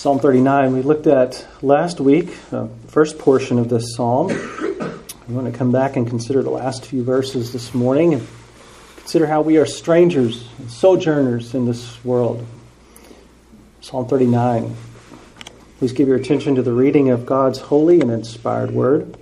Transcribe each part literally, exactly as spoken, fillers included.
Psalm thirty-nine, we looked at last week, uh, the first portion of this psalm. We want to come back and consider the last few verses this morning and consider how we are strangers and sojourners in this world. Psalm thirty-nine. Please give your attention to the reading of God's holy and inspired word.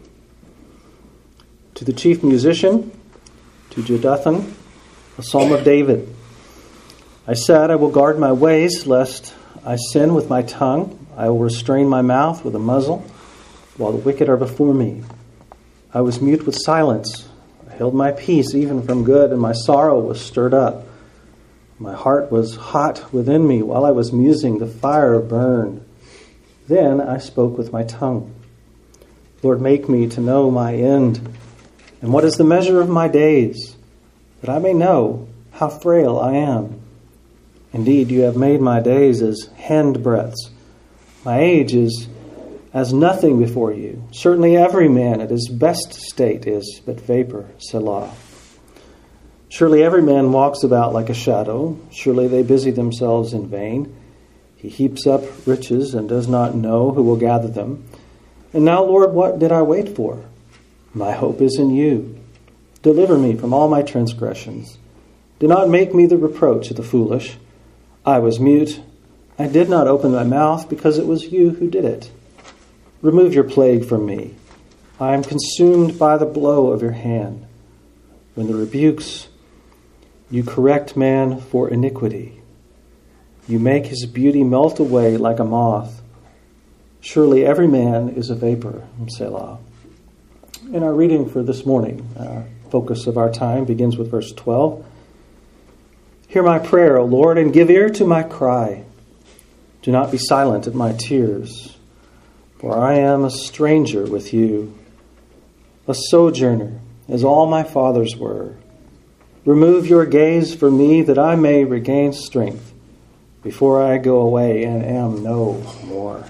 To the chief musician, to Jeduthun, a psalm of David. I said, I will guard my ways, lest I sin with my tongue. I will restrain my mouth with a muzzle, while the wicked are before me. I was mute with silence. I held my peace even from good, and my sorrow was stirred up. My heart was hot within me. While I was musing, the fire burned. Then I spoke with my tongue. Lord, make me to know my end, and what is the measure of my days, that I may know how frail I am. Indeed, you have made my days as handbreadths. My age is as nothing before you. Certainly every man at his best state is but vapor, Selah. Surely every man walks about like a shadow. Surely they busy themselves in vain. He heaps up riches and does not know who will gather them. And now, Lord, what did I wait for? My hope is in you. Deliver me from all my transgressions. Do not make me the reproach of the foolish. I was mute. I did not open my mouth because it was you who did it. Remove your plague from me. I am consumed by the blow of your hand. When the rebukes, you correct man for iniquity. You make his beauty melt away like a moth. Surely every man is a vapor, Selah. In our reading for this morning, our focus of our time begins with verse twelve. Hear my prayer, O Lord, and give ear to my cry. Do not be silent at my tears, for I am a stranger with you, a sojourner, as all my fathers were. Remove your gaze from me, that I may regain strength before I go away and am no more.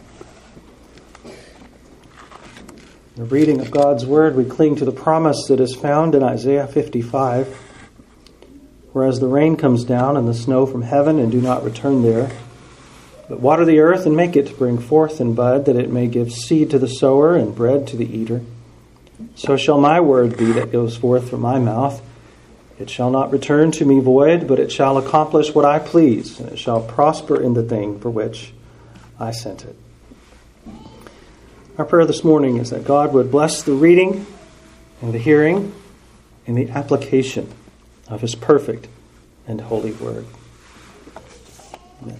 In the reading of God's word, we cling to the promise that is found in Isaiah fifty-five. Whereas the rain comes down and the snow from heaven and do not return there, but water the earth and make it bring forth and bud, that it may give seed to the sower and bread to the eater. So shall my word be that goes forth from my mouth. It shall not return to me void, but it shall accomplish what I please, and it shall prosper in the thing for which I sent it. Our prayer this morning is that God would bless the reading and the hearing and the application of his perfect and holy word. Amen.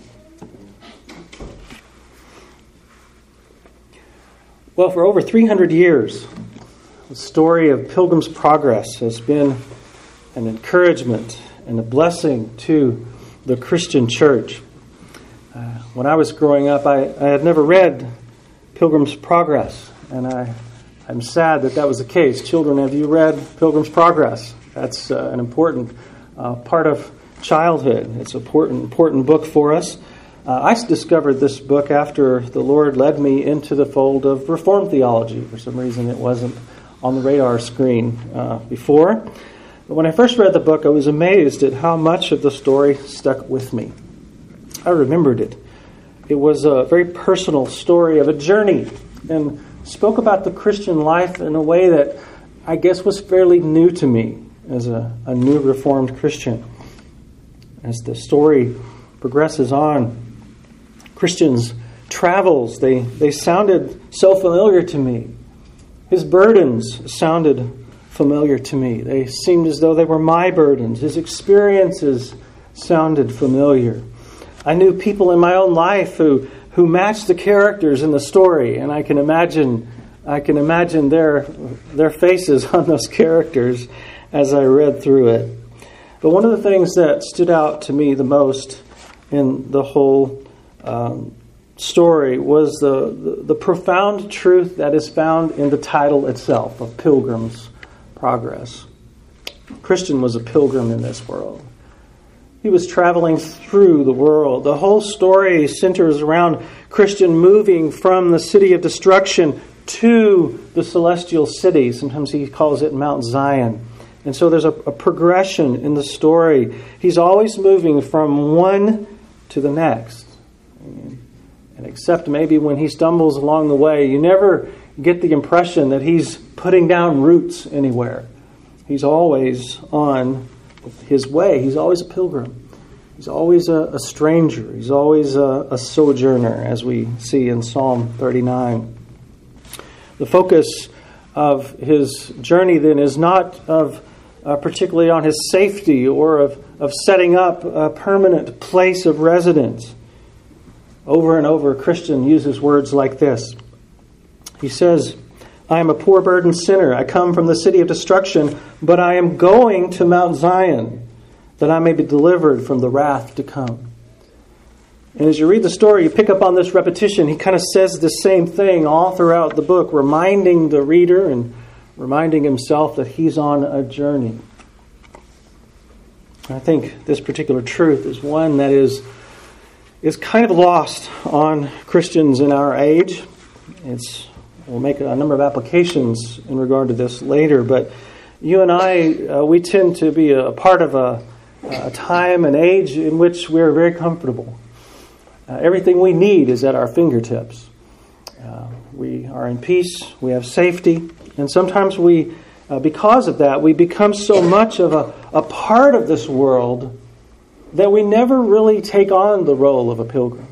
Well, for over three hundred years, the story of Pilgrim's Progress has been an encouragement and a blessing to the Christian church. Uh, when I was growing up, I, I had never read Pilgrim's Progress, and I, I'm sad that that was the case. Children, have you read Pilgrim's Progress? That's uh, an important uh, part of childhood. It's an important, important book for us. Uh, I discovered this book after the Lord led me into the fold of Reformed theology. For some reason, it wasn't on the radar screen uh, before. But when I first read the book, I was amazed at how much of the story stuck with me. I remembered it. It was a very personal story of a journey and spoke about the Christian life in a way that I guess was fairly new to me as a, a new Reformed Christian. As the story progresses on, Christian's travels, they, they sounded so familiar to me. His burdens sounded familiar to me. They seemed as though they were my burdens. His experiences sounded familiar. I knew people in my own life who, who matched the characters in the story, and I can imagine I can imagine their their faces on those characters as I read through it. But one of the things that stood out to me the most in the whole um, story was the, the, the profound truth that is found in the title itself of Pilgrim's Progress. Christian was a pilgrim in this world. He was traveling through the world. The whole story centers around Christian moving from the city of destruction to the celestial city. Sometimes he calls it Mount Zion. And so there's a, a progression in the story. He's always moving from one to the next. And except maybe when he stumbles along the way, you never get the impression that he's putting down roots anywhere. He's always on his way. He's always a pilgrim. He's always a, a stranger. He's always a, a sojourner, as we see in Psalm thirty-nine. The focus of his journey then is not of uh, particularly on his safety or of, of setting up a permanent place of residence. Over and over, a Christian uses words like this. He says, I am a poor burdened sinner. I come from the city of destruction, but I am going to Mount Zion, that I may be delivered from the wrath to come. And as you read the story, you pick up on this repetition. He kind of says the same thing all throughout the book, reminding the reader and reminding himself that he's on a journey. I think this particular truth is one that is, is kind of lost on Christians in our age. It's We'll make a number of applications in regard to this later, but you and I, uh, we tend to be a part of a, a time and age in which we're very comfortable. Uh, everything we need is at our fingertips. Uh, we are in peace, we have safety, and sometimes we, uh, because of that, we become so much of a, a part of this world that we never really take on the role of a pilgrim.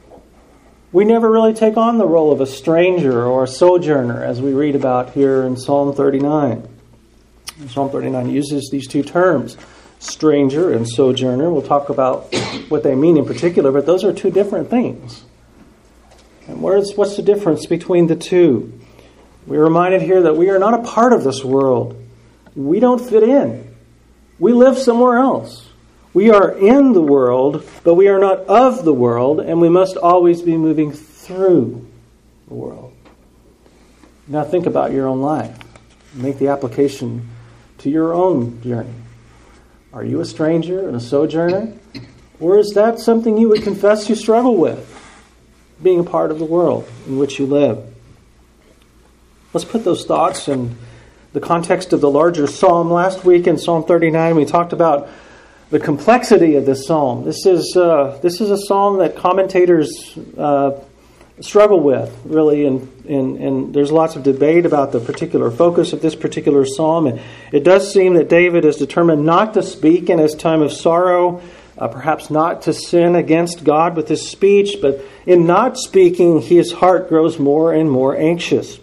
We never really take on the role of a stranger or a sojourner, as we read about here in Psalm thirty-nine. Psalm thirty-nine uses these two terms, stranger and sojourner. We'll talk about what they mean in particular, but those are two different things. And where's, what's the difference between the two? We're reminded here that we are not a part of this world. We don't fit in. We live somewhere else. We are in the world, but we are not of the world, and we must always be moving through the world. Now think about your own life. Make the application to your own journey. Are you a stranger and a sojourner? Or is that something you would confess you struggle with, being a part of the world in which you live? Let's put those thoughts in the context of the larger psalm. Last week in Psalm thirty-nine, we talked about the complexity of this psalm. This is uh, this is a psalm that commentators uh, struggle with, really, and, and, and there's lots of debate about the particular focus of this particular psalm. And it does seem that David is determined not to speak in his time of sorrow, uh, perhaps not to sin against God with his speech, but in not speaking, his heart grows more and more anxious.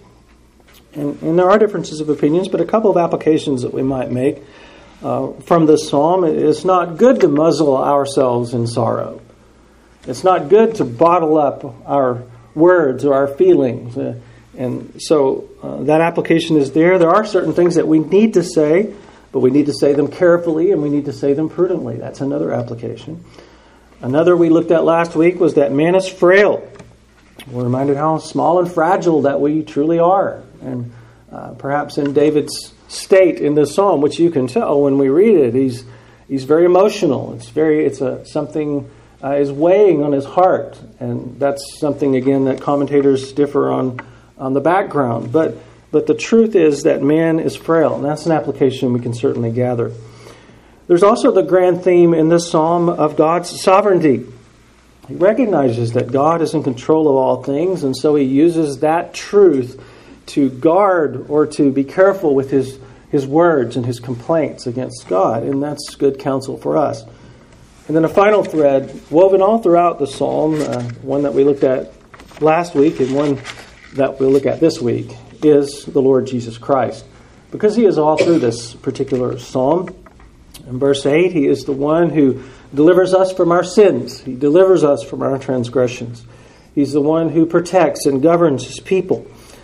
And, and there are differences of opinions, but a couple of applications that we might make Uh, from this psalm. It's not good to muzzle ourselves in sorrow. It's not good to bottle up our words or our feelings. Uh, and so uh, that application is there. There are certain things that we need to say, but we need to say them carefully and we need to say them prudently. That's another application. Another we looked at last week was that man is frail. We're reminded how small and fragile that we truly are. And uh, perhaps in David's state in this psalm, which you can tell when we read it, he's he's very emotional. It's very it's a something uh, is weighing on his heart, and that's something again that commentators differ on on the background. But but the truth is that man is frail, and that's an application we can certainly gather. There's also the grand theme in this psalm of God's sovereignty. He recognizes that God is in control of all things, and so he uses that truth to guard or to be careful with his, his words and his complaints against God. And that's good counsel for us. And then a final thread woven all throughout the psalm, uh, one that we looked at last week and one that we'll look at this week, is the Lord Jesus Christ. Because he is all through this particular psalm. In verse eight, he is the one who delivers us from our sins. He delivers us from our transgressions. He's the one who protects and governs his people.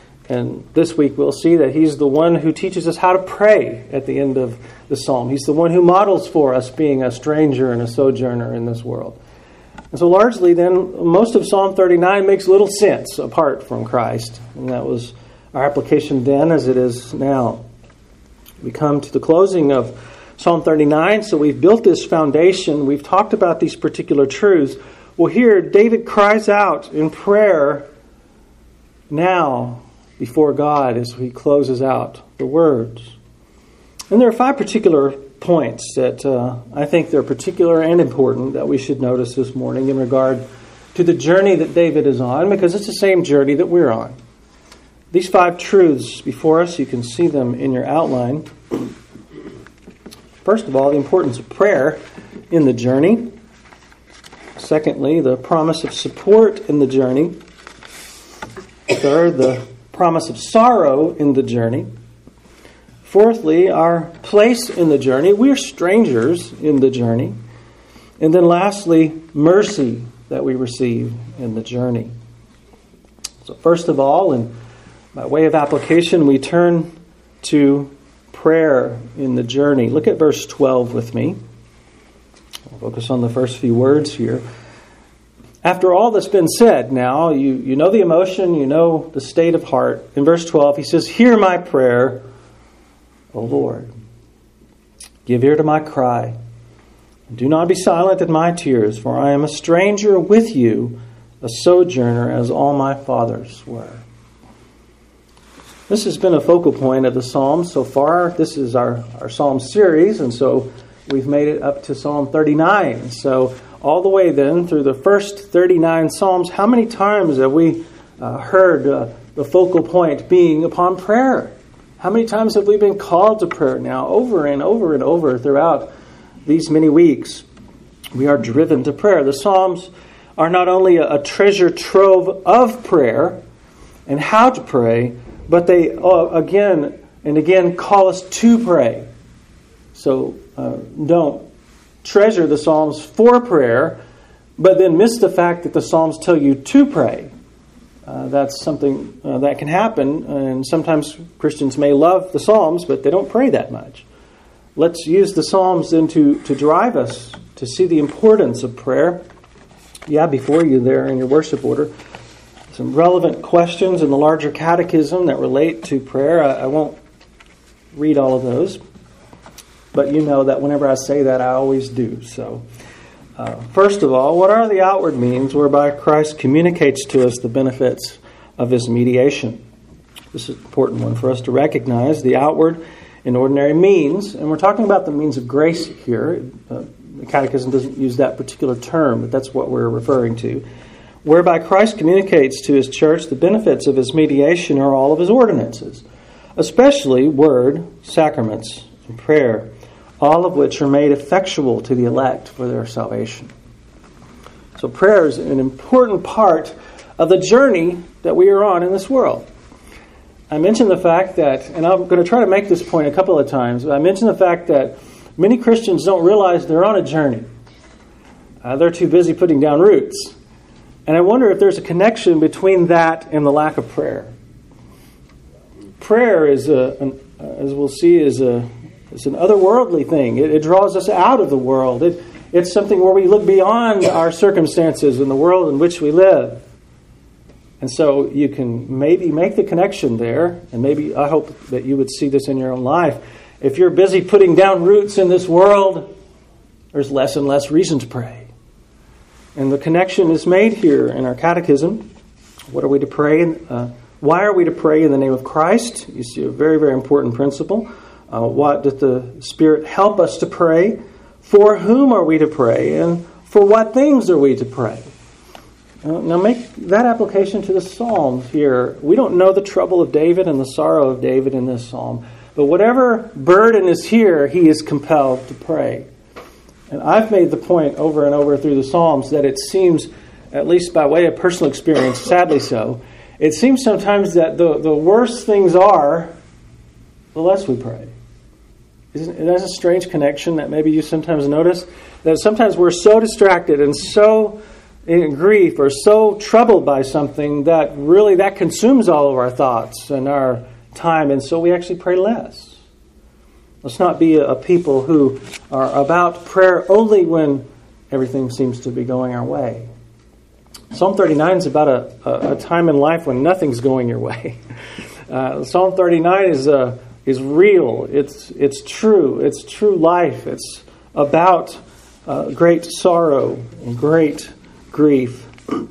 And this week we'll see that he's the one who teaches us how to pray at the end of the psalm. He's the one who models for us being a stranger and a sojourner in this world. And so largely then, most of Psalm thirty-nine makes little sense apart from Christ. And that was our application then as it is now. We come to the closing of Psalm thirty-nine, so we've built this foundation. We've talked about these particular truths. Well, here David cries out in prayer now before God as he closes out the words. And there are five particular points that uh, I think they're particular and important that we should notice this morning in regard to the journey that David is on, because it's the same journey that we're on. These five truths before us, you can see them in your outline. First of all, the importance of prayer in the journey. Secondly, the promise of support in the journey. Third, the promise of sorrow in the journey. Fourthly, our place in the journey. We're strangers in the journey. And then lastly, mercy that we receive in the journey. So first of all, and by way of application, we turn to prayer in the journey. Look at verse twelve with me. I'll focus on the first few words here. After all that's been said now, you, you know the emotion, you know the state of heart. In verse twelve, he says, "Hear my prayer, O Lord. Give ear to my cry. Do not be silent at my tears, for I am a stranger with you, a sojourner as all my fathers were." This has been a focal point of the Psalms so far. This is our, our Psalm series, and so we've made it up to Psalm thirty-nine. So all the way then through the first thirty-nine Psalms, how many times have we uh, heard uh, the focal point being upon prayer? How many times have we been called to prayer now? Over and over and over throughout these many weeks, we are driven to prayer. The Psalms are not only a, a treasure trove of prayer and how to pray, but they uh, again and again call us to pray. So uh, don't treasure the Psalms for prayer, but then miss the fact that the Psalms tell you to pray. Uh, that's something uh, that can happen, and sometimes Christians may love the Psalms, but they don't pray that much. Let's use the Psalms then to, to drive us to see the importance of prayer. Yeah, before you there in your worship order, some relevant questions in the larger catechism that relate to prayer. I, I won't read all of those, but you know that whenever I say that, I always do. So, uh, first of all, what are the outward means whereby Christ communicates to us the benefits of His mediation? This is an important one for us to recognize. The outward and ordinary means, and we're talking about the means of grace here. Uh, the Catechism doesn't use that particular term, but that's what we're referring to. Whereby Christ communicates to His church the benefits of His mediation are all of His ordinances, especially word, sacraments, and prayer, all of which are made effectual to the elect for their salvation. So prayer is an important part of the journey that we are on in this world. I mentioned the fact that, and I'm going to try to make this point a couple of times, but I mentioned the fact that many Christians don't realize they're on a journey. Uh, they're too busy putting down roots. And I wonder if there's a connection between that and the lack of prayer. Prayer is, a, an, as we'll see, is a is an otherworldly thing. It, it draws us out of the world. It, it's something where we look beyond our circumstances and the world in which we live. And so you can maybe make the connection there, and maybe I hope that you would see this in your own life. If you're busy putting down roots in this world, there's less and less reason to pray. And the connection is made here in our catechism. What are we to pray? Uh, why are we to pray in the name of Christ? You see a very, very important principle. Uh, what does the Spirit help us to pray? For whom are we to pray? And for what things are we to pray? Uh, now make that application to the Psalms here. We don't know the trouble of David and the sorrow of David in this psalm. But whatever burden is here, he is compelled to pray. And I've made the point over and over through the Psalms that it seems, at least by way of personal experience, sadly so, it seems sometimes that the, the worse things are, the less we pray. Isn't it? That's a strange connection that maybe you sometimes notice, that sometimes we're so distracted and so in grief or so troubled by something that really that consumes all of our thoughts and our time, and so we actually pray less. Let's not be a, a people who are about prayer only when everything seems to be going our way. Psalm thirty-nine is about a, a, a time in life when nothing's going your way. Uh, Psalm thirty-nine is uh, is real. It's it's true. It's true life. It's about uh, great sorrow and great grief.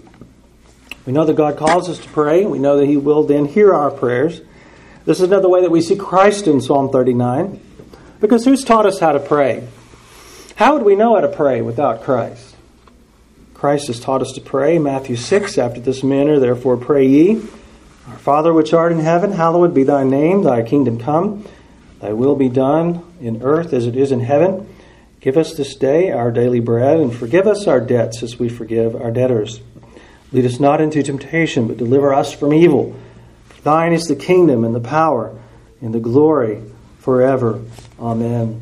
We know that God calls us to pray. We know that He will then hear our prayers. This is another way that we see Christ in Psalm thirty-nine. Because who's taught us how to pray? How would we know how to pray without Christ? Christ has taught us to pray. Matthew six, after this manner, therefore pray ye, Our Father which art in heaven, hallowed be thy name, thy kingdom come, thy will be done in earth as it is in heaven. Give us this day our daily bread, and forgive us our debts as we forgive our debtors. Lead us not into temptation, but deliver us from evil. For thine is the kingdom and the power and the glory forever. Amen.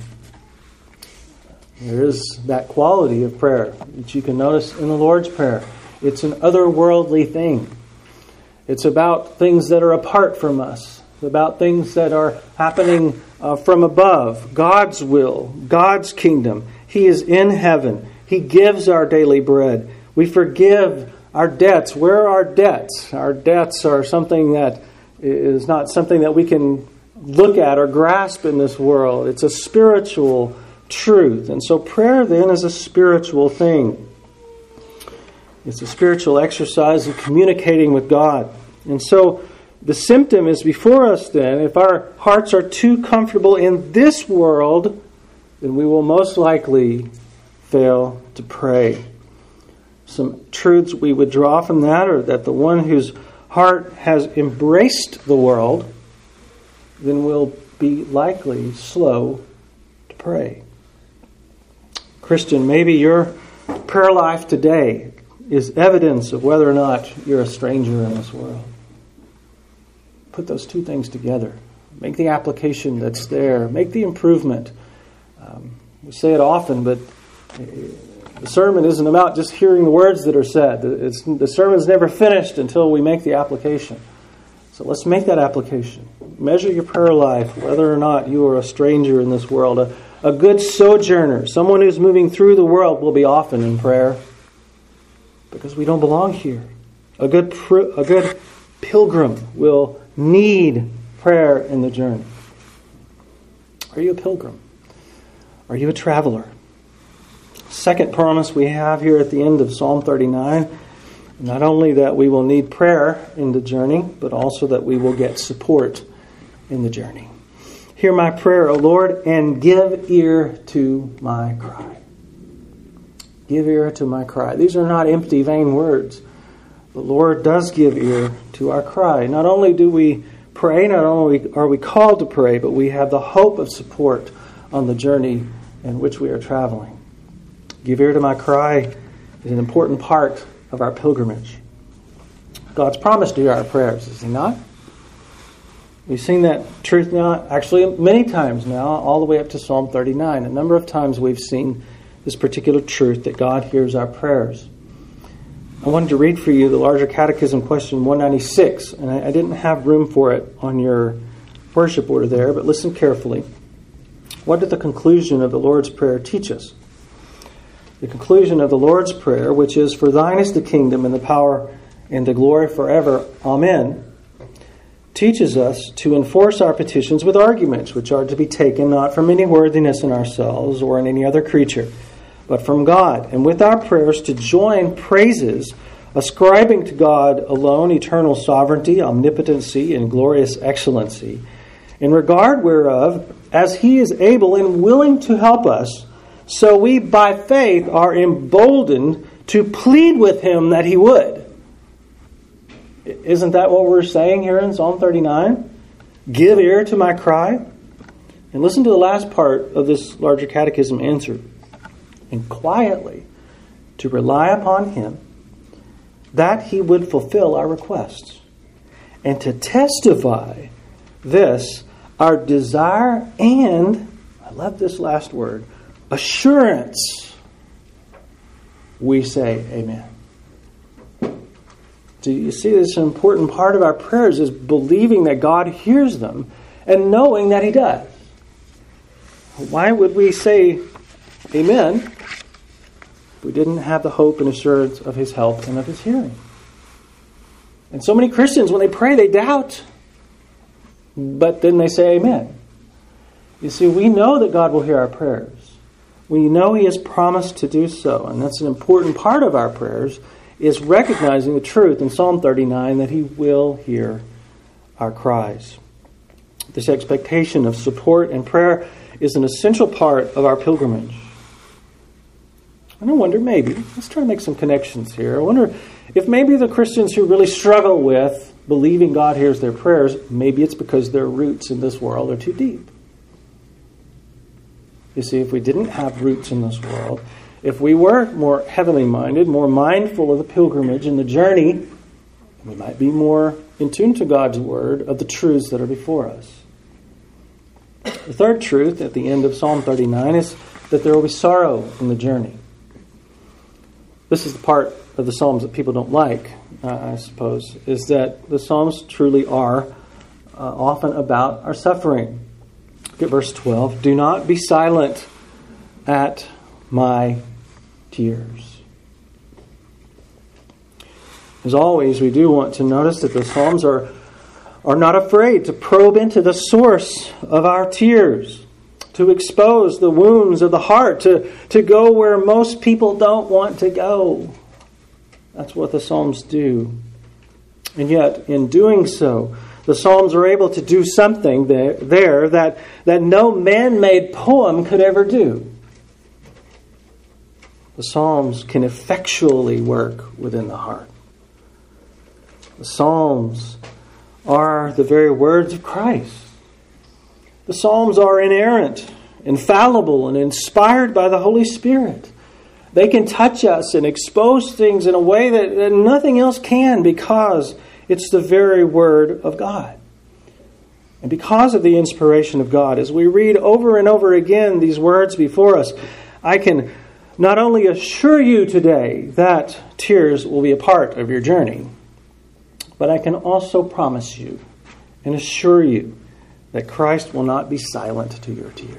There is that quality of prayer that you can notice in the Lord's Prayer. It's an otherworldly thing. It's about things that are apart from us. It's about things that are happening uh, from above. God's will, God's kingdom. He is in heaven. He gives our daily bread. We forgive our debts. Where are our debts? Our debts are something that is not something that we can look at or grasp in this world. It's a spiritual truth. And so prayer then is a spiritual thing. It's a spiritual exercise of communicating with God. And so the symptom is before us then. If our hearts are too comfortable in this world, then we will most likely fail to pray. Some truths we would draw from that are that the one whose heart has embraced the world then will be likely slow to pray. Christian, maybe your prayer life today is evidence of whether or not you're a stranger in this world. Put those two things together. Make the application that's there. Make the improvement. Um, we say it often, but the sermon isn't about just hearing the words that are said. It's, the sermon's never finished until we make the application. So let's make that application. Measure your prayer life, whether or not you are a stranger in this world. A, a good sojourner, someone who's moving through the world, will be often in prayer because we don't belong here. A good, pr- a good pilgrim will need prayer in the journey. Are you a pilgrim? Are you a traveler? Second promise we have here at the end of Psalm thirty-nine, not only that we will need prayer in the journey, but also that we will get support in the journey. Hear my prayer, O Lord, and give ear to my cry. Give ear to my cry. These are not empty, vain words. The Lord does give ear to our cry. Not only do we pray, not only are we called to pray, but we have the hope of support on the journey in which we are traveling. Give ear to my cry is an important part of our pilgrimage. God's promised to hear our prayers, is He not? We've seen that truth now, actually many times now, all the way up to Psalm thirty-nine. A number of times we've seen this particular truth that God hears our prayers. I wanted to read for you the larger catechism question one ninety-six, and I, I didn't have room for it on your worship order there, but listen carefully. What did the conclusion of the Lord's Prayer teach us? The conclusion of the Lord's Prayer, which is, "For thine is the kingdom and the power and the glory forever. Amen," teaches us to enforce our petitions with arguments, which are to be taken not from any worthiness in ourselves or in any other creature, but from God, and with our prayers to join praises, ascribing to God alone eternal sovereignty, omnipotency, and glorious excellency, in regard whereof, as He is able and willing to help us, so we by faith are emboldened to plead with Him that He would. Isn't that what we're saying here in Psalm thirty-nine? Give ear to my cry. And listen to the last part of this larger catechism answer. And quietly to rely upon Him that He would fulfill our requests. And to testify this, our desire and, I love this last word, assurance, we say amen. Do you see this important part of our prayers is believing that God hears them and knowing that He does. Why would we say amen if we didn't have the hope and assurance of His help and of His hearing? And so many Christians, when they pray, they doubt, but then they say amen. You see, we know that God will hear our prayers. We know He has promised to do so, and that's an important part of our prayers, is recognizing the truth in Psalm thirty-nine that He will hear our cries. This expectation of support and prayer is an essential part of our pilgrimage. And I wonder, maybe, let's try to make some connections here. I wonder if maybe the Christians who really struggle with believing God hears their prayers, maybe it's because their roots in this world are too deep. You see, if we didn't have roots in this world, if we were more heavenly minded, more mindful of the pilgrimage and the journey, we might be more in tune to God's word of the truths that are before us. The third truth at the end of Psalm thirty-nine is that there will be sorrow in the journey. This is the part of the Psalms that people don't like, uh, I suppose, is that the Psalms truly are uh, often about our suffering. Look at verse twelve. Do not be silent at my tears. As always, we do want to notice that the Psalms are, are not afraid to probe into the source of our tears, to expose the wounds of the heart, to, to go where most people don't want to go. That's what the Psalms do. And yet, in doing so, the Psalms are able to do something there, there that, that no man-made poem could ever do. The Psalms can effectually work within the heart. The Psalms are the very words of Christ. The Psalms are inerrant, infallible, and inspired by the Holy Spirit. They can touch us and expose things in a way that, that nothing else can, because it's the very Word of God. And because of the inspiration of God, as we read over and over again these words before us, I can not only assure you today that tears will be a part of your journey, but I can also promise you and assure you that Christ will not be silent to your tears.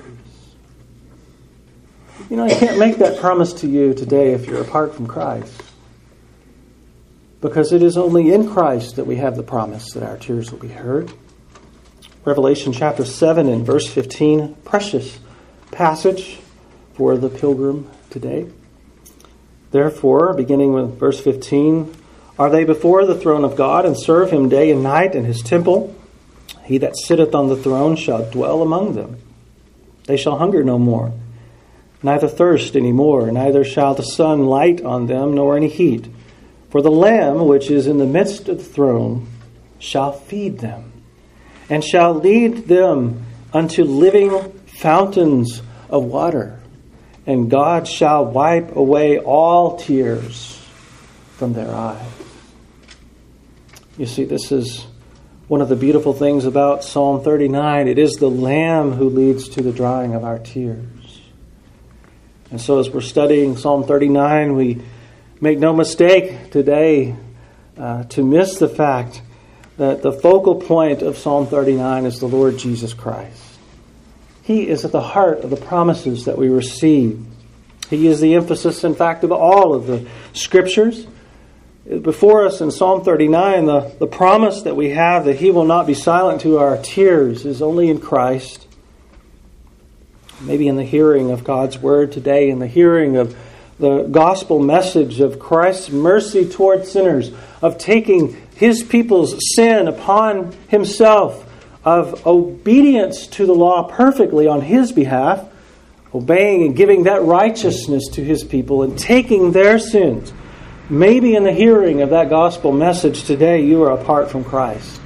You know, I can't make that promise to you today if you're apart from Christ, because it is only in Christ that we have the promise that our tears will be heard. Revelation chapter seven and verse fifteen, precious passage for the pilgrim today. Therefore, beginning with verse fifteen, are they before the throne of God, and serve him day and night in his temple? He that sitteth on the throne shall dwell among them. They shall hunger no more, neither thirst any more, neither shall the sun light on them, nor any heat. For the Lamb which is in the midst of the throne shall feed them, and shall lead them unto living fountains of water. And God shall wipe away all tears from their eyes. You see, this is one of the beautiful things about Psalm thirty-nine. It is the Lamb who leads to the drying of our tears. And so as we're studying Psalm thirty-nine, we make no mistake today uh, to miss the fact that the focal point of Psalm thirty-nine is the Lord Jesus Christ. He is at the heart of the promises that we receive. He is the emphasis, in fact, of all of the Scriptures. Before us in Psalm thirty-nine, the, the promise that we have that He will not be silent to our tears is only in Christ. Maybe in the hearing of God's Word today, in the hearing of the gospel message of Christ's mercy toward sinners, of taking His people's sin upon Himself, of obedience to the law perfectly on His behalf, obeying and giving that righteousness to His people and taking their sins. Maybe in the hearing of that gospel message today, you are apart from Christ.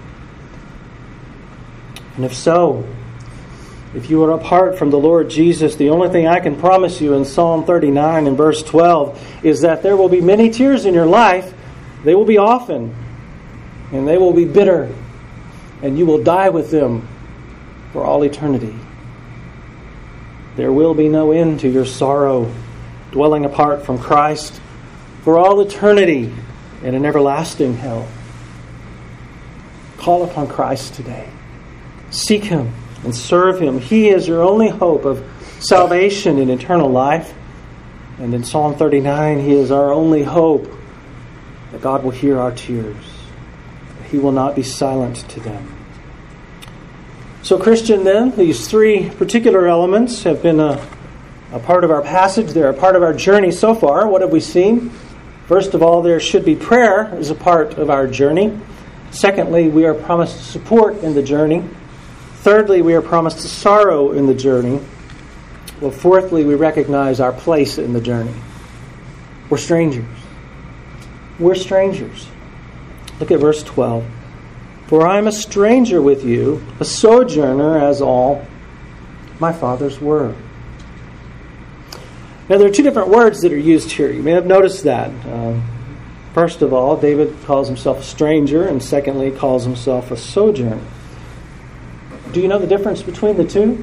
And if so, if you are apart from the Lord Jesus, the only thing I can promise you in Psalm thirty-nine and verse twelve is that there will be many tears in your life. They will be often, and they will be bitter, and you will die with them for all eternity. There will be no end to your sorrow, dwelling apart from Christ for all eternity in an everlasting hell. Call upon Christ today. Seek Him and serve Him. He is your only hope of salvation and eternal life. And in Psalm thirty-nine, He is our only hope that God will hear our tears. He will not be silent to them. So, Christian, then, these three particular elements have been a, a part of our passage. They're a part of our journey so far. What have we seen? First of all, there should be prayer as a part of our journey. Secondly, we are promised support in the journey. Thirdly, we are promised sorrow in the journey. Well, fourthly, we recognize our place in the journey. We're strangers. We're strangers. Look at verse twelve. For I am a stranger with you, a sojourner as all my fathers were. Now there are two different words that are used here. You may have noticed that. Um, first of all, David calls himself a stranger, and secondly, calls himself a sojourner. Do you know the difference between the two?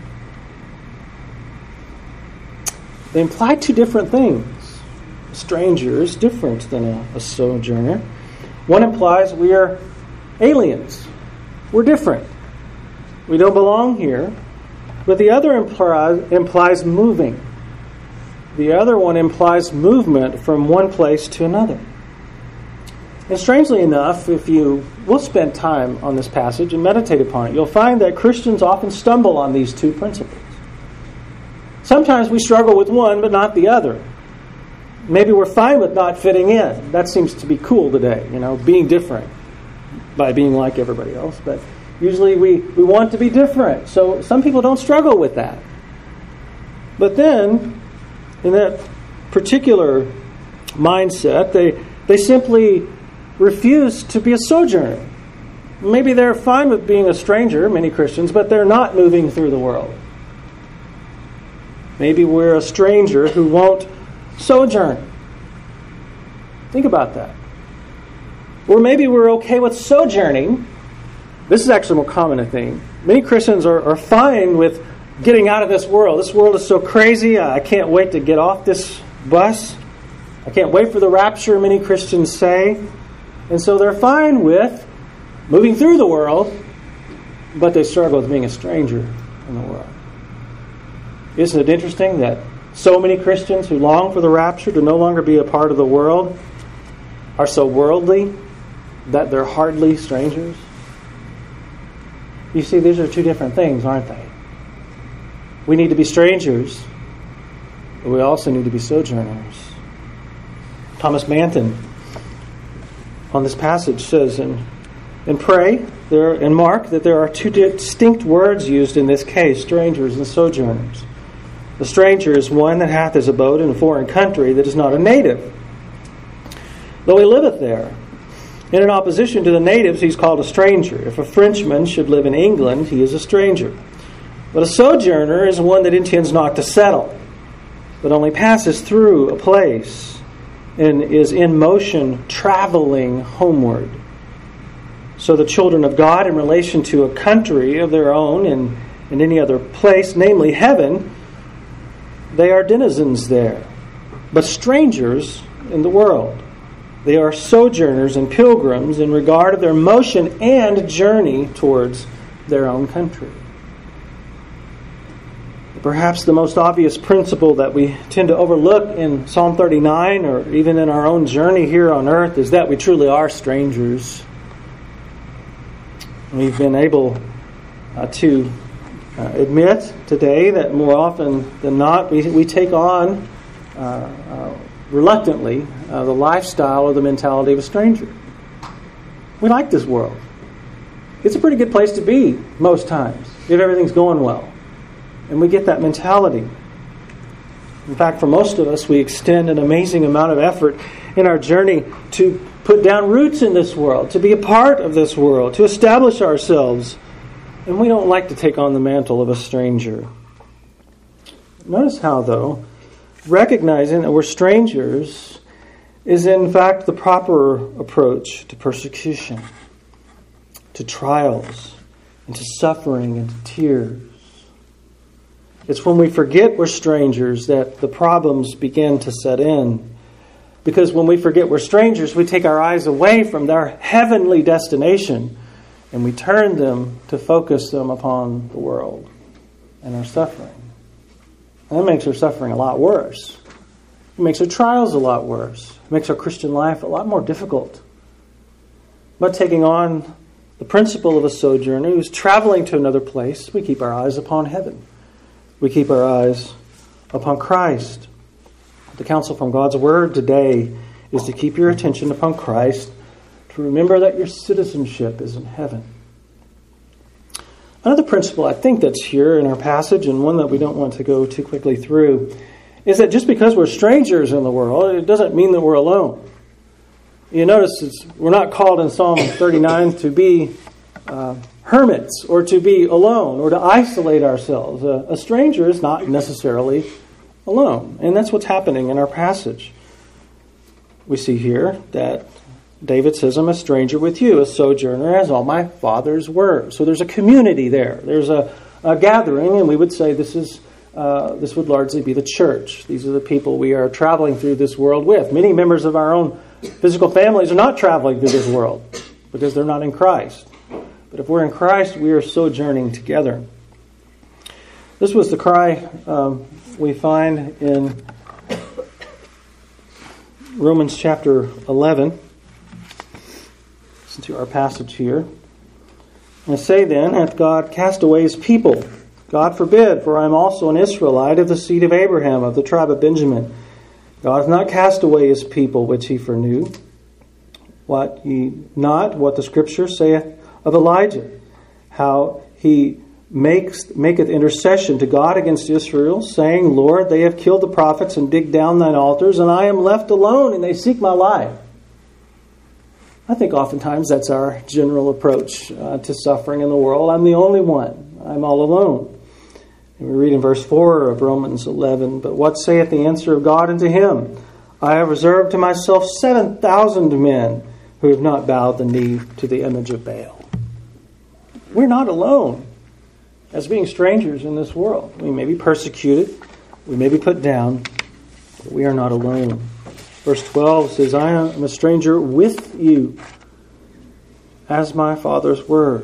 They imply two different things. A stranger is different than a, a sojourner. One implies we are aliens. We're different. We don't belong here. But the other implies, implies moving. The other one implies movement from one place to another. And strangely enough, if you will spend time on this passage and meditate upon it, you'll find that Christians often stumble on these two principles. Sometimes we struggle with one but not the other. Maybe we're fine with not fitting in. That seems to be cool today, you know, being different by being like everybody else. But usually we, we want to be different. So some people don't struggle with that. But then, in that particular mindset, they they simply refuse to be a sojourner. Maybe they're fine with being a stranger, many Christians, but they're not moving through the world. Maybe we're a stranger who won't sojourn. Think about that. Or maybe we're okay with sojourning. This is actually more common, I think. Many Christians are, are fine with getting out of this world. This world is so crazy. I can't wait to get off this bus. I can't wait for the rapture, many Christians say. And so they're fine with moving through the world, but they struggle with being a stranger in the world. Isn't it interesting that so many Christians who long for the rapture to no longer be a part of the world are so worldly that they're hardly strangers? You see, these are two different things, aren't they? We need to be strangers, but we also need to be sojourners. Thomas Manton on this passage says in, in Pray, there in Mark, that there are two distinct words used in this case, strangers and sojourners. The stranger is one that hath his abode in a foreign country that is not a native, though he liveth there. And in opposition to the natives, he's called a stranger. If a Frenchman should live in England, he is a stranger. But a sojourner is one that intends not to settle, but only passes through a place and is in motion traveling homeward. So the children of God, in relation to a country of their own and in any other place, namely heaven, they are denizens there, but strangers in the world. They are sojourners and pilgrims in regard of their motion and journey towards their own country. Perhaps the most obvious principle that we tend to overlook in Psalm thirty-nine, or even in our own journey here on earth, is that we truly are strangers. We've been able uh, to uh, admit today that more often than not, we, we take on uh, uh, reluctantly uh, the lifestyle or the mentality of a stranger. We like this world. It's a pretty good place to be most times if everything's going well. And we get that mentality. In fact, for most of us, we extend an amazing amount of effort in our journey to put down roots in this world, to be a part of this world, to establish ourselves. And we don't like to take on the mantle of a stranger. Notice how, though, recognizing that we're strangers is in fact the proper approach to persecution, to trials, and to suffering, and to tears. It's when we forget we're strangers that the problems begin to set in. Because when we forget we're strangers, we take our eyes away from their heavenly destination and we turn them to focus them upon the world and our suffering. And that makes our suffering a lot worse. It makes our trials a lot worse. It makes our Christian life a lot more difficult. But taking on the principle of a sojourner who's traveling to another place, we keep our eyes upon heaven. We keep our eyes upon Christ. The counsel from God's Word today is to keep your attention upon Christ, to remember that your citizenship is in heaven. Another principle I think that's here in our passage, and one that we don't want to go too quickly through, is that just because we're strangers in the world, it doesn't mean that we're alone. You notice it's, we're not called in Psalm thirty-nine to be uh, hermits or to be alone or to isolate ourselves. A, a stranger is not necessarily alone. And that's what's happening in our passage. We see here that David says, I'm a stranger with you, a sojourner as all my fathers were. So there's a community there. There's a, a gathering, and we would say this is uh, this would largely be the church. These are the people we are traveling through this world with. Many members of our own physical families are not traveling through this world because they're not in Christ. But if we're in Christ, we are sojourning together. This was the cry um, we find in Romans chapter eleven. Listen to our passage here. I say then, hath God cast away his people? God forbid, for I am also an Israelite of the seed of Abraham, of the tribe of Benjamin. God hath not cast away his people which he foreknew. What ye not what the Scripture saith of Elijah, how he makes maketh intercession to God against Israel, saying, Lord, they have killed the prophets and digged down thine altars, and I am left alone, and they seek my life. I think oftentimes that's our general approach uh, to suffering in the world. I'm the only one. I'm all alone. And we read in verse four of Romans eleven, but what saith the answer of God unto him? I have reserved to myself seven thousand men who have not bowed the knee to the image of Baal. We're not alone as being strangers in this world. We may be persecuted, we may be put down, but we are not alone. Verse twelve says, I am a stranger with you, as my fathers were.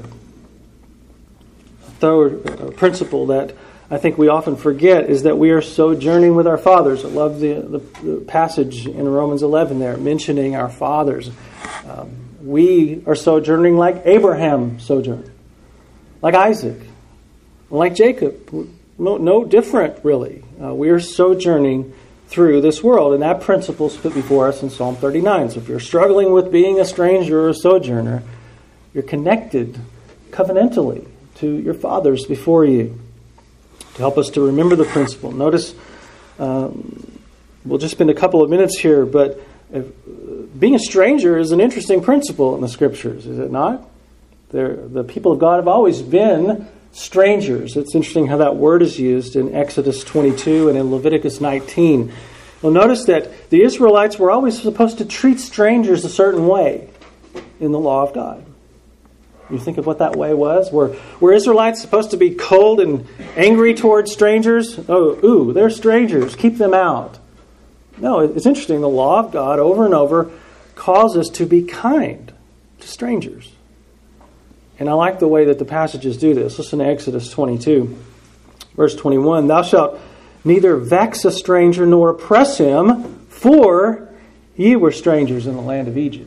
A third principle that I think we often forget is that we are sojourning with our fathers. I love the, the, the passage in Romans eleven there, mentioning our fathers. Um, we are sojourning like Abraham sojourned, like Isaac, like Jacob. No, no different, really. Uh, we are sojourning through this world, and that principle is put before us in Psalm thirty-nine. So if you're struggling with being a stranger or a sojourner, you're connected covenantally to your fathers before you. To help us to remember the principle, notice, um, we'll just spend a couple of minutes here, but if, uh, being a stranger is an interesting principle in the Scriptures, is it not? They're, the people of God have always been strangers. It's interesting how that word is used in Exodus twenty-two and in Leviticus nineteen. You'll notice that the Israelites were always supposed to treat strangers a certain way in the law of God. You think of what that way was? Were, were Israelites supposed to be cold and angry towards strangers? Oh, ooh, they're strangers. Keep them out. No, it's interesting. The law of God over and over calls us to be kind to strangers. And I like the way that the passages do this. Listen to Exodus twenty-two, verse twenty-one. Thou shalt neither vex a stranger nor oppress him, for ye were strangers in the land of Egypt.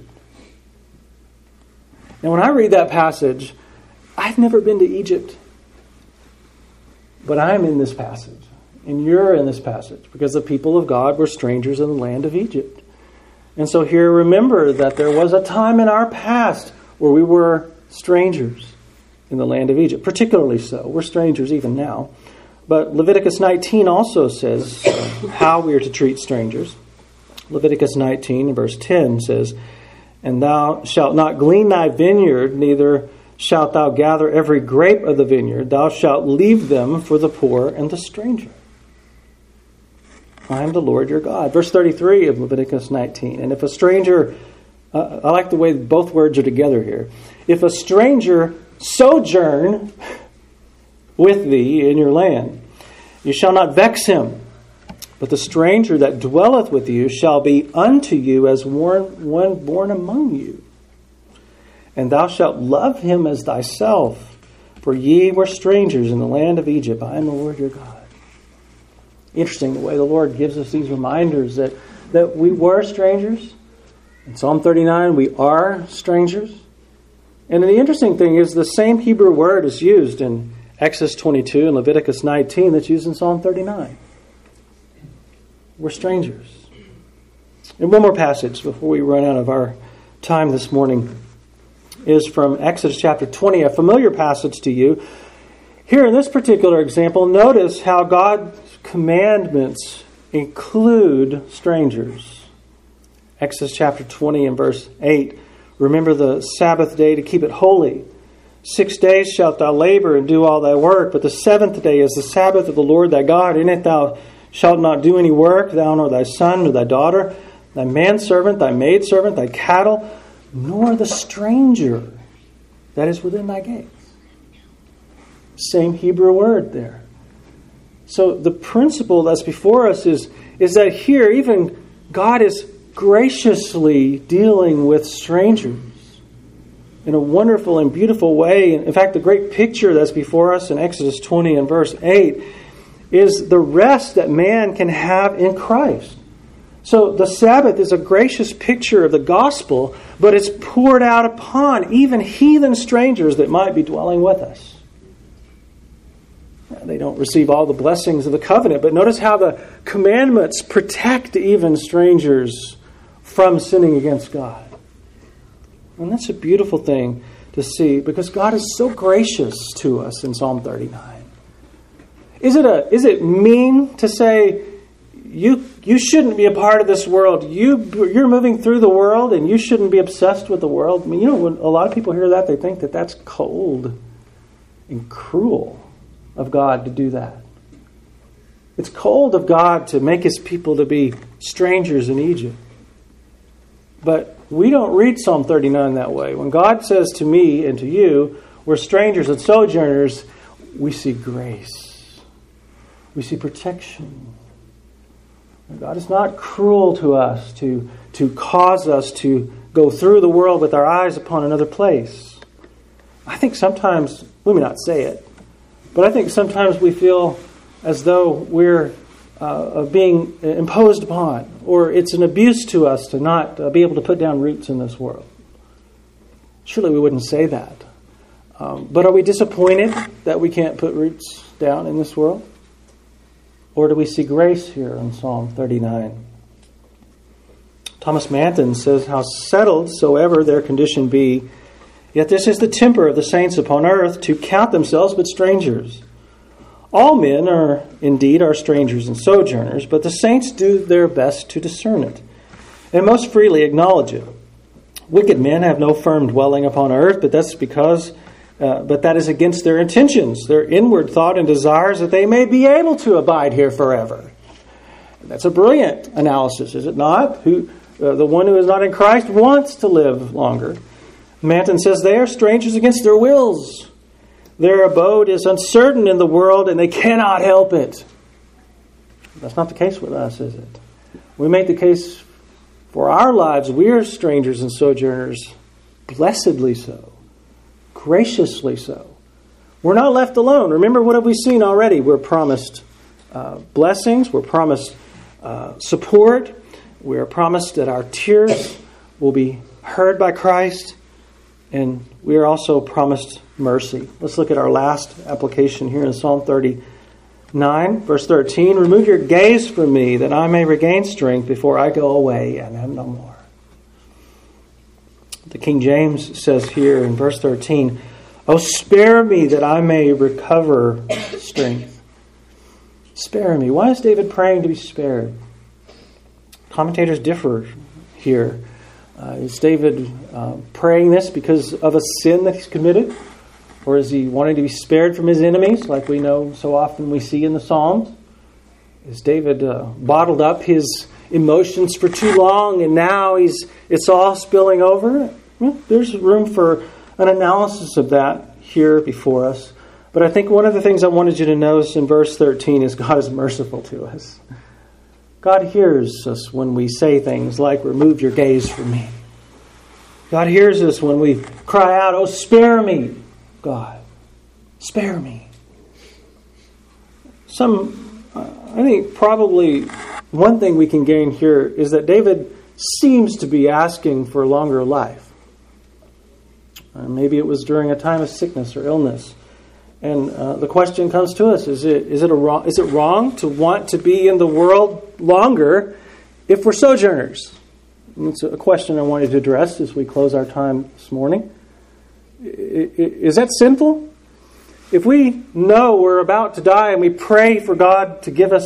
Now, when I read that passage, I've never been to Egypt. But I'm in this passage. And you're in this passage. Because the people of God were strangers in the land of Egypt. And so here, remember that there was a time in our past where we were strangers in the land of Egypt. Particularly so. We're strangers even now. But Leviticus nineteen also says how we are to treat strangers. Leviticus nineteen, verse ten says, And thou shalt not glean thy vineyard, neither shalt thou gather every grape of the vineyard. Thou shalt leave them for the poor and the stranger. I am the Lord your God. Verse thirty-three of Leviticus nineteen. And if a stranger, uh, I like the way both words are together here. If a stranger sojourn with thee in your land, you shall not vex him. But the stranger that dwelleth with you shall be unto you as one born among you. And thou shalt love him as thyself, for ye were strangers in the land of Egypt. I am the Lord your God. Interesting the way the Lord gives us these reminders that, that we were strangers. In Psalm thirty-nine, we are strangers. And the interesting thing is the same Hebrew word is used in Exodus twenty-two and Leviticus nineteen that's used in Psalm thirty-nine. We're strangers. And one more passage before we run out of our time this morning is from Exodus chapter twenty, a familiar passage to you. Here in this particular example, notice how God's commandments include strangers. Exodus chapter twenty and verse eight. Remember the Sabbath day to keep it holy. Six days shalt thou labor and do all thy work, but the seventh day is the Sabbath of the Lord thy God. In it thou shalt not do any work, thou nor thy son nor thy daughter, thy manservant, thy maidservant, thy cattle, nor the stranger that is within thy gates. Same Hebrew word there. So the principle that's before us is, is that here even God is graciously dealing with strangers in a wonderful and beautiful way. In fact, the great picture that's before us in Exodus twenty and verse eight is the rest that man can have in Christ. So the Sabbath is a gracious picture of the gospel, but it's poured out upon even heathen strangers that might be dwelling with us. They don't receive all the blessings of the covenant, but notice how the commandments protect even strangers from sinning against God. And that's a beautiful thing to see, because God is so gracious to us in Psalm thirty-nine. Is it a is it mean to say you you shouldn't be a part of this world? You you're moving through the world and you shouldn't be obsessed with the world? I mean, you know, when a lot of people hear that, they think that that's cold and cruel of God to do that. It's cold of God to make His people to be strangers in Egypt. But we don't read Psalm thirty-nine that way. When God says to me and to you, we're strangers and sojourners, we see grace. We see protection. God is not cruel to us to, to cause us to go through the world with our eyes upon another place. I think sometimes, we may not say it, but I think sometimes we feel as though we're uh, being imposed upon, or it's an abuse to us to not uh, be able to put down roots in this world. Surely we wouldn't say that. Um, but are we disappointed that we can't put roots down in this world? Or do we see grace here in Psalm thirty-nine? Thomas Manton says, "How settled soever their condition be, yet this is the temper of the saints upon earth, to count themselves but strangers. All men are indeed are strangers and sojourners, but the saints do their best to discern it, and most freely acknowledge it. Wicked men have no firm dwelling upon earth, but that's because uh, but that is against their intentions, their inward thought and desires, that they may be able to abide here forever." That's a brilliant analysis, is it not? Who uh, the one who is not in Christ wants to live longer. Manton says they are strangers against their wills. Their abode is uncertain in the world, and they cannot help it. That's not the case with us, is it? We make the case for our lives. We are strangers and sojourners, blessedly so, graciously so. We're not left alone. Remember, what have we seen already? We're promised uh, blessings. We're promised uh, support. We are promised that our tears will be heard by Christ. And we are also promised mercy. Let's look at our last application here in Psalm thirty-nine, verse thirteen. "Remove your gaze from me, that I may regain strength before I go away and am no more." The King James says here in verse thirteen, "Oh, spare me that I may recover strength." Spare me. Why is David praying to be spared? Commentators differ here. Uh, is David uh, praying this because of a sin that he's committed? Or is he wanting to be spared from his enemies, like we know so often we see in the Psalms? Is David uh, bottled up his emotions for too long and now he's it's all spilling over? Well, there's room for an analysis of that here before us. But I think one of the things I wanted you to notice in verse thirteen is God is merciful to us. God hears us when we say things like, "Remove your gaze from me." God hears us when we cry out, "Oh, spare me, God. Spare me." Some, uh, I think probably one thing we can gain here is that David seems to be asking for a longer life. Uh, maybe it was during a time of sickness or illness. And uh, the question comes to us, is it is it a wrong is it wrong to want to be in the world longer if we're sojourners? And it's a question I wanted to address as we close our time this morning. Is that sinful? If we know we're about to die and we pray for God to give us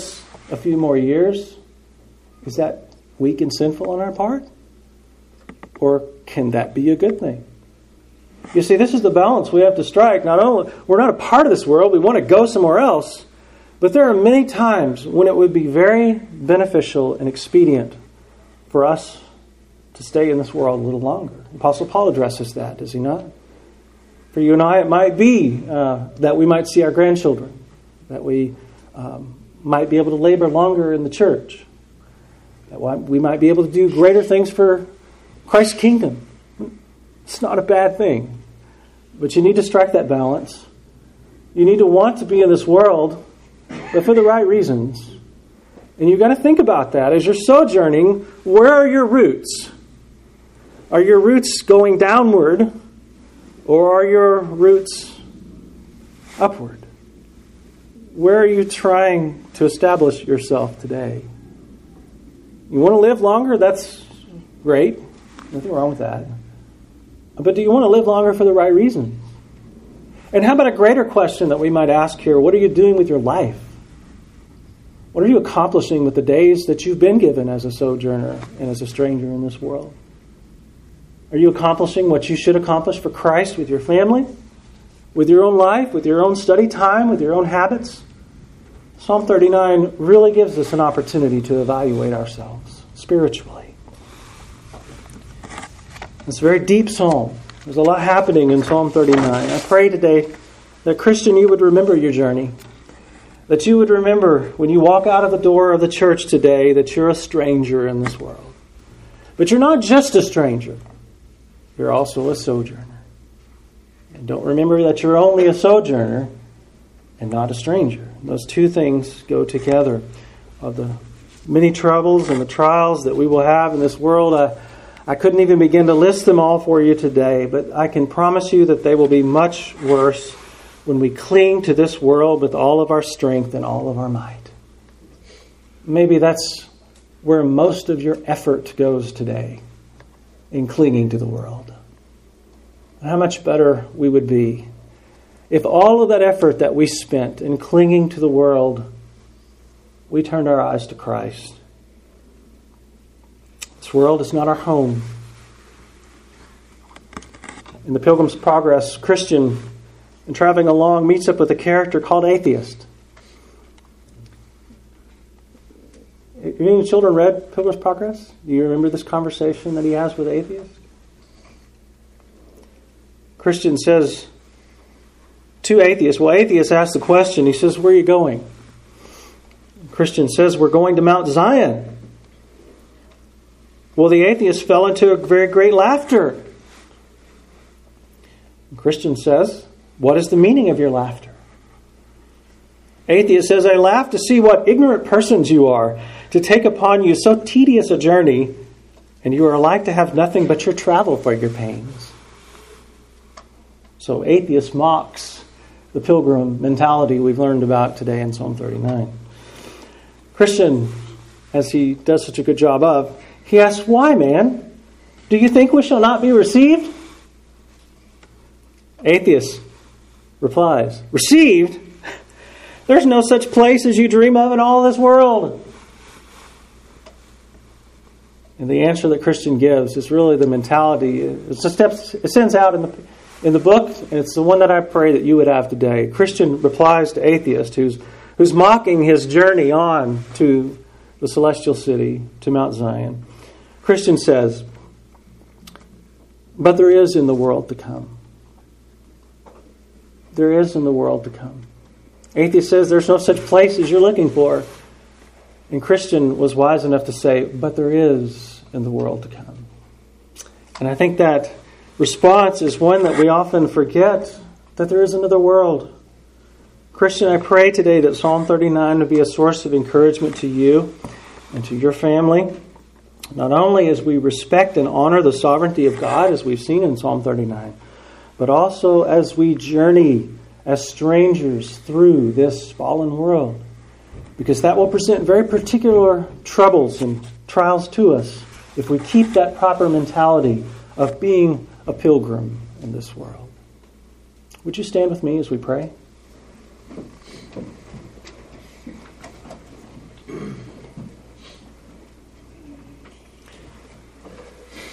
a few more years, is that weak and sinful on our part? Or can that be a good thing? You see, this is the balance we have to strike. Not only we're not a part of this world, we want to go somewhere else, but there are many times when it would be very beneficial and expedient for us to stay in this world a little longer. Apostle Paul addresses that, does he not? For you and I, it might be uh, that we might see our grandchildren, that we um, might be able to labor longer in the church, that we might be able to do greater things for Christ's kingdom. It's not a bad thing, but you need to strike that balance. You need to want to be in this world, but for the right reasons. And you've got to think about that. As you're sojourning, where are your roots? Are your roots going downward, or are your roots upward? Where are you trying to establish yourself today? You want to live longer? That's great. Nothing wrong with that. But do you want to live longer for the right reasons? And how about a greater question that we might ask here? What are you doing with your life? What are you accomplishing with the days that you've been given as a sojourner and as a stranger in this world? Are you accomplishing what you should accomplish for Christ with your family, with your own life, with your own study time, with your own habits? Psalm thirty-nine really gives us an opportunity to evaluate ourselves spiritually. It's a very deep psalm. There's a lot happening in Psalm thirty-nine. I pray today that, Christian, you would remember your journey. That you would remember when you walk out of the door of the church today that you're a stranger in this world. But you're not just a stranger. You're also a sojourner. And don't remember that you're only a sojourner and not a stranger. Those two things go together. Of the many troubles and the trials that we will have in this world, I, I couldn't even begin to list them all for you today, but I can promise you that they will be much worse when we cling to this world with all of our strength and all of our might. Maybe that's where most of your effort goes today, in clinging to the world. How much better we would be if all of that effort that we spent in clinging to the world, we turned our eyes to Christ. This world is not our home. In the Pilgrim's Progress, Christian, in traveling along, meets up with a character called Atheist. Have any children read Pilgrim's Progress? Do you remember this conversation that he has with Atheist? Christian says to Atheist, well, Atheist asks the question, he says, where are you going? Christian says, we're going to Mount Zion. Well, the atheist fell into a very great laughter. Christian says, what is the meaning of your laughter? Atheist says, I laugh to see what ignorant persons you are, to take upon you so tedious a journey, and you are like to have nothing but your travel for your pains. So atheist mocks the pilgrim mentality we've learned about today in Psalm thirty-nine. Christian, as he does such a good job of, he asks, why, man? Do you think we shall not be received? Atheist replies, received? There's no such place as you dream of in all this world. And the answer that Christian gives is really the mentality. It's the steps it sends out in the in the book, and it's the one that I pray that you would have today. Christian replies to atheist who's who's mocking his journey on to the celestial city, to Mount Zion. Christian says, but there is in the world to come. There is in the world to come. Atheist says there's no such place as you're looking for. And Christian was wise enough to say, but there is in the world to come. And I think that response is one that we often forget, that there is another world. Christian, I pray today that Psalm thirty-nine would be a source of encouragement to you and to your family, not only as we respect and honor the sovereignty of God, as we've seen in Psalm thirty-nine, but also as we journey as strangers through this fallen world, because that will present very particular troubles and trials to us if we keep that proper mentality of being a pilgrim in this world. Would you stand with me as we pray?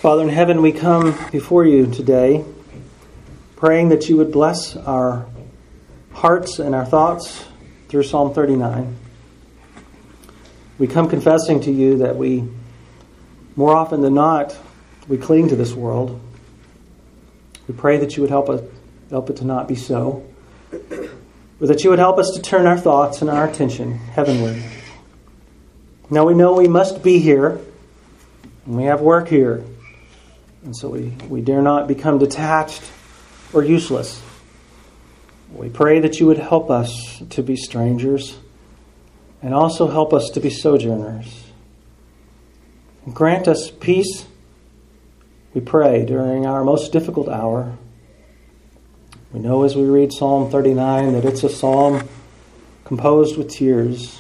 Father in heaven, we come before you today, praying that you would bless our hearts and our thoughts through Psalm thirty-nine. We come confessing to you that we, more often than not, we cling to this world. We pray that you would help us, help it to not be so, but that you would help us to turn our thoughts and our attention heavenward. Now we know we must be here, and we have work here, and so we, we dare not become detached or useless. We pray that you would help us to be strangers and also help us to be sojourners. And grant us peace, we pray, during our most difficult hour. We know as we read Psalm thirty-nine that it's a psalm composed with tears.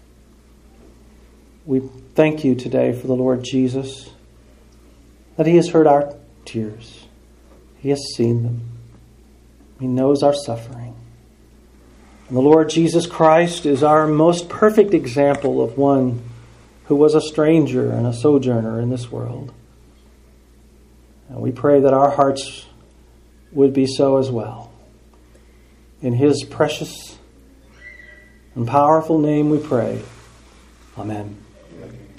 We thank you today for the Lord Jesus, that he has heard our tears. He has seen them. He knows our suffering. And the Lord Jesus Christ is our most perfect example of one who was a stranger and a sojourner in this world. And we pray that our hearts would be so as well. In his precious and powerful name we pray. Amen.